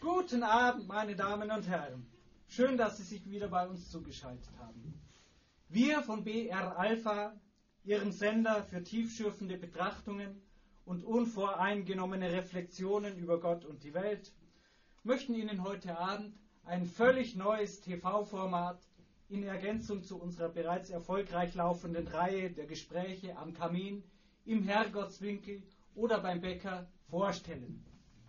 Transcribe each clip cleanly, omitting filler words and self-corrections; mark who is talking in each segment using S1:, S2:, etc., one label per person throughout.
S1: Guten Abend, meine Damen und Herren. Schön, dass Sie sich wieder bei uns zugeschaltet haben. Wir von BR Alpha, Ihrem Sender für tiefschürfende Betrachtungen und unvoreingenommene Reflexionen über Gott und die Welt, möchten Ihnen heute Abend ein völlig neues TV-Format in Ergänzung zu unserer bereits erfolgreich laufenden Reihe der Gespräche am Kamin, im Herrgottswinkel oder beim Bäcker vorstellen.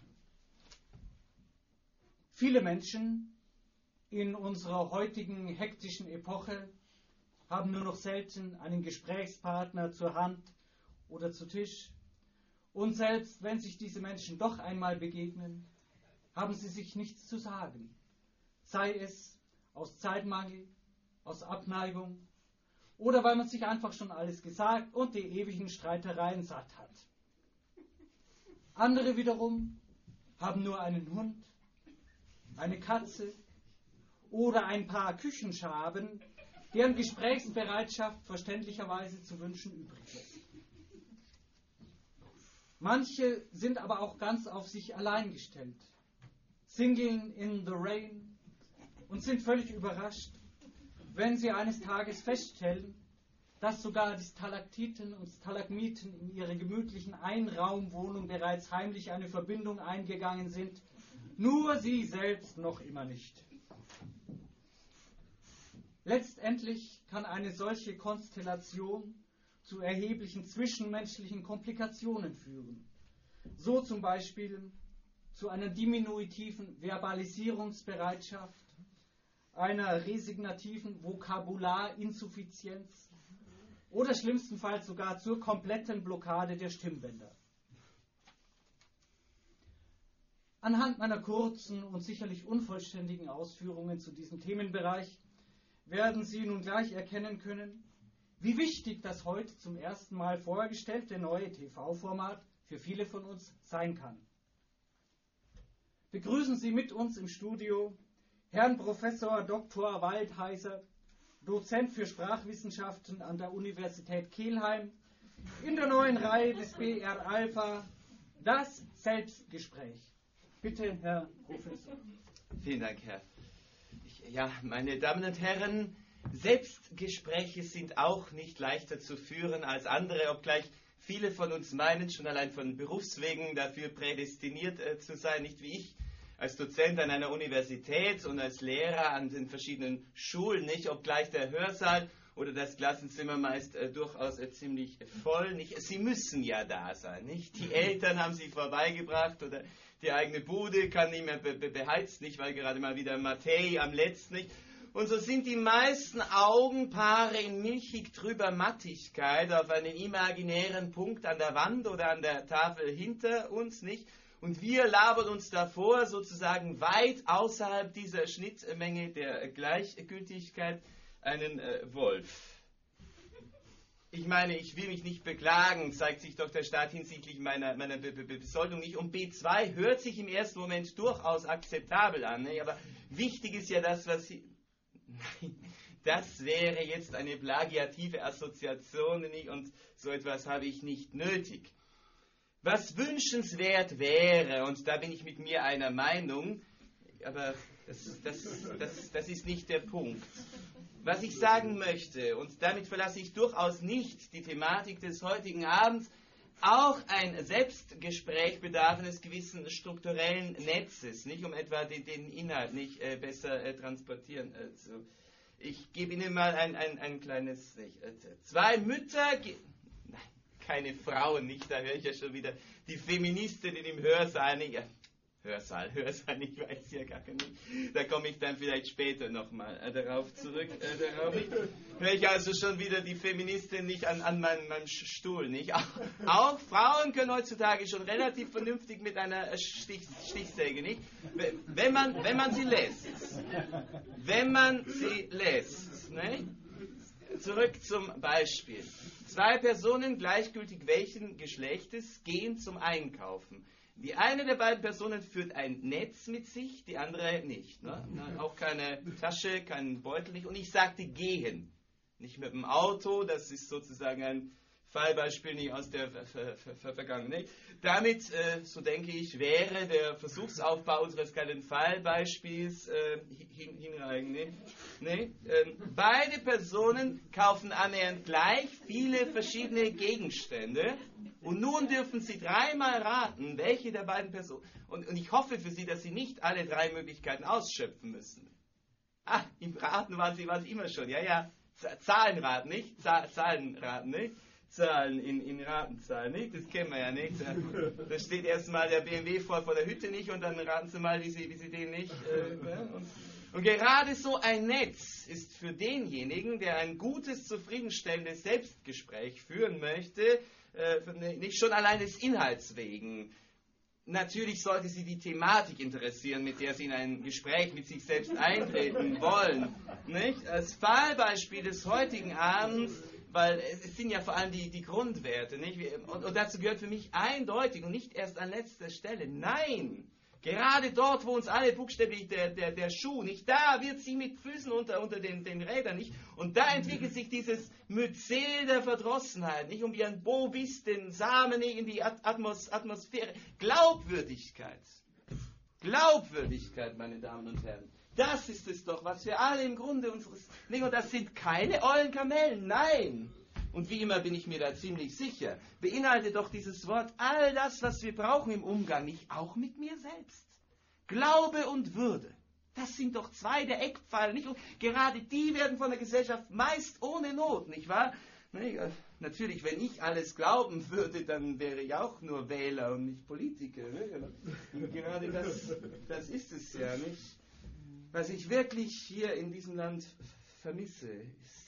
S1: Viele Menschen in unserer heutigen hektischen Epoche haben nur noch selten einen Gesprächspartner zur Hand oder zu Tisch. Und selbst wenn sich diese Menschen doch einmal begegnen, haben sie sich nichts zu sagen. Sei es aus Zeitmangel, aus Abneigung oder weil man sich einfach schon alles gesagt und die ewigen Streitereien satt hat. Andere wiederum haben nur einen Hund, eine Katze oder ein paar Küchenschaben, deren Gesprächsbereitschaft verständlicherweise zu wünschen übrig lässt. Manche sind aber auch ganz auf sich allein gestellt, singeln in the rain und sind völlig überrascht, wenn sie eines Tages feststellen, dass sogar die Stalaktiten und Stalagmiten in ihre gemütlichen Einraumwohnung bereits heimlich eine Verbindung eingegangen sind, nur sie selbst noch immer nicht. Letztendlich kann eine solche Konstellation zu erheblichen zwischenmenschlichen Komplikationen führen. So zum Beispiel zu einer diminutiven Verbalisierungsbereitschaft, einer resignativen Vokabularinsuffizienz oder schlimmstenfalls sogar zur kompletten Blockade der Stimmbänder. Anhand meiner kurzen und sicherlich unvollständigen Ausführungen zu diesem Themenbereich werden Sie nun gleich erkennen können, wie wichtig das heute zum ersten Mal vorgestellte neue TV-Format für viele von uns sein kann. Begrüßen Sie mit uns im Studio Herrn Professor Dr. Waldheiser, Dozent für Sprachwissenschaften an der Universität Kelheim, in der neuen Reihe des BR Alpha, das Selbstgespräch. Bitte, Herr Professor.
S2: Vielen Dank, Herr. Meine Damen und Herren, Selbstgespräche sind auch nicht leichter zu führen als andere, obgleich viele von uns meinen, schon allein von Berufswegen dafür prädestiniert zu sein, nicht wie ich als Dozent an einer Universität und als Lehrer an den verschiedenen Schulen, nicht, obgleich der Hörsaal oder das Klassenzimmer meist durchaus ziemlich voll, nicht. Sie müssen ja da sein, nicht? Die Eltern haben sie vorbeigebracht oder die eigene Bude kann nicht mehr beheizt, nicht, weil gerade mal wieder Matthäi am letzten, nicht. Und so sind die meisten Augenpaare in milchig trüber Mattigkeit auf einen imaginären Punkt an der Wand oder an der Tafel hinter uns, nicht? Und wir labern uns davor sozusagen weit außerhalb dieser Schnittmenge der Gleichgültigkeit einen Wolf. Ich meine, ich will mich nicht beklagen, zeigt sich doch der Staat hinsichtlich meiner Besoldung nicht. Und B2 hört sich im ersten Moment durchaus akzeptabel an, ne? Aber wichtig ist ja das, was Sie... Nein, das wäre jetzt eine plagiative Assoziation, nicht? Und so etwas habe ich nicht nötig. Was wünschenswert wäre, und da bin ich mit mir einer Meinung, aber das ist nicht der Punkt. Was ich sagen möchte, und damit verlasse ich durchaus nicht die Thematik des heutigen Abends, auch ein Selbstgespräch bedarf eines gewissen strukturellen Netzes, nicht um etwa den Inhalt nicht besser transportieren zu. Ich gebe Ihnen mal ein kleines, zwei Mütter, nein, keine Frauen, nicht, da höre ich ja schon wieder die Feministin im Hörsaal, nicht, Hörsaal, ich weiß ja gar nicht. Da komme ich dann vielleicht später nochmal darauf zurück. Darauf höre ich also schon wieder die Feministin nicht an meinem Stuhl, nicht? Auch Frauen können heutzutage schon relativ vernünftig mit einer Stichsäge, nicht? Wenn man sie lässt. Wenn man sie lässt, nicht? Zurück zum Beispiel. Zwei Personen, gleichgültig welchen Geschlechtes, gehen zum Einkaufen. Die eine der beiden Personen führt ein Netz mit sich, die andere nicht. Ne? Auch keine Tasche, keinen Beutel nicht. Und ich sagte gehen. Nicht mit dem Auto, das ist sozusagen ein Fallbeispiel nicht aus der Vergangenheit. Damit, so denke ich, wäre der Versuchsaufbau unseres kleinen Fallbeispiels hinreichend. Beide Personen kaufen annähernd gleich viele verschiedene Gegenstände und nun dürfen Sie dreimal raten, welche der beiden Personen. Und ich hoffe für Sie, dass Sie nicht alle drei Möglichkeiten ausschöpfen müssen. Im Raten waren Sie immer schon. Ja. Zahlenraten, nicht? Zahlenraten, nicht? Zahlen in Ratenzahlen, nicht? Das kennen wir ja nicht. Da steht erstmal der BMW vor der Hütte nicht und dann raten Sie mal, wie Sie den nicht. Und gerade so ein Netz ist für denjenigen, der ein gutes, zufriedenstellendes Selbstgespräch führen möchte, nicht schon allein des Inhalts wegen. Natürlich sollte Sie die Thematik interessieren, mit der Sie in ein Gespräch mit sich selbst eintreten wollen. Nicht? Als Fallbeispiel des heutigen Abends, weil es sind ja vor allem die Grundwerte. Nicht? Und dazu gehört für mich eindeutig und nicht erst an letzter Stelle. Nein! Gerade dort, wo uns alle buchstäblich der Schuh, nicht da wird sie mit Füßen unter den Rädern, nicht? Und da entwickelt sich dieses Myzel der Verdrossenheit, nicht? Um ihren Bobis, den Samen nicht in die Atmosphäre. Glaubwürdigkeit. Glaubwürdigkeit, meine Damen und Herren. Das ist es doch, was wir alle im Grunde unseres... Nicht? Und das sind keine ollen Kamellen, nein! Und wie immer bin ich mir da ziemlich sicher, beinhaltet doch dieses Wort all das, was wir brauchen im Umgang, nicht auch mit mir selbst. Glaube und Würde, das sind doch zwei der Eckpfeiler, nicht? Und gerade die werden von der Gesellschaft meist ohne Not, nicht wahr? Natürlich, wenn ich alles glauben würde, dann wäre ich auch nur Wähler und nicht Politiker. Und gerade das ist es ja, nicht? Was ich wirklich hier in diesem Land vermisse, ist: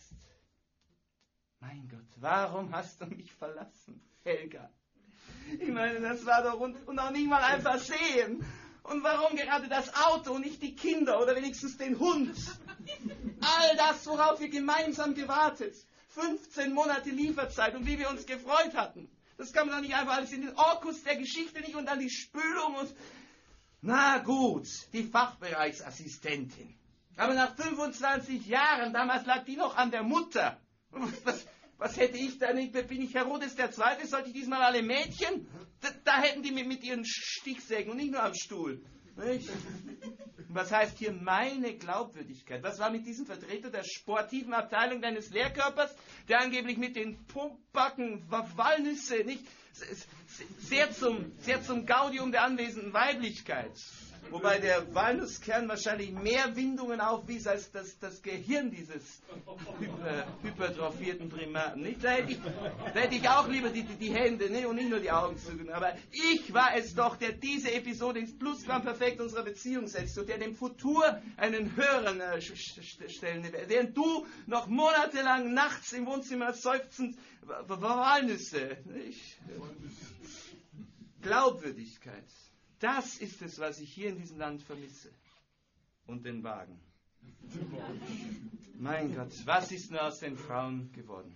S2: Mein Gott, warum hast du mich verlassen, Helga? Ich meine, das war doch und auch nicht mal ein Versehen. Und warum gerade das Auto und nicht die Kinder oder wenigstens den Hund? All das, worauf wir gemeinsam gewartet. 15 Monate Lieferzeit und wie wir uns gefreut hatten. Das kann man doch nicht einfach alles in den Orkus der Geschichte nicht und dann die Spülung und... Na gut, die Fachbereichsassistentin. Aber nach 25 Jahren, damals lag die noch an der Mutter. Was hätte ich da nicht? Bin ich Herodes II.? Sollte ich diesmal alle Mädchen? Da hätten die mit ihren Stichsägen und nicht nur am Stuhl. Nicht? Was heißt hier meine Glaubwürdigkeit? Was war mit diesem Vertreter der sportiven Abteilung deines Lehrkörpers, der angeblich mit den Pumpbacken Walnüsse, nicht? Sehr zum Gaudium der anwesenden Weiblichkeit. Wobei der Walnusskern wahrscheinlich mehr Windungen aufwies als das Gehirn dieses hypertrophierten Primaten. Nicht? Da hätte ich auch lieber die Hände, ne? Und nicht nur die Augen zügeln. Aber ich war es doch, der diese Episode ins Plusquamperfekt unserer Beziehung setzt und der dem Futur einen höheren stellen wird. Während du noch monatelang nachts im Wohnzimmer seufzend Walnüsse. Nicht? Glaubwürdigkeit. Das ist es, was ich hier in diesem Land vermisse. Und den Wagen. Mein Gott, was ist nur aus den Frauen geworden?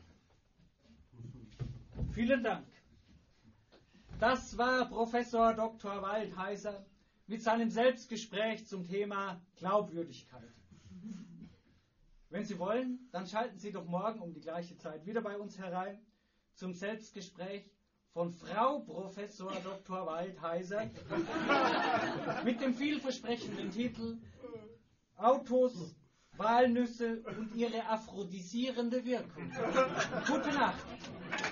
S1: Vielen Dank. Das war Professor Dr. Waldheiser mit seinem Selbstgespräch zum Thema Glaubwürdigkeit. Wenn Sie wollen, dann schalten Sie doch morgen um die gleiche Zeit wieder bei uns herein zum Selbstgespräch von Frau Professor Dr. Waldheiser mit dem vielversprechenden Titel Autos, Walnüsse und ihre aphrodisierende Wirkung. Gute Nacht.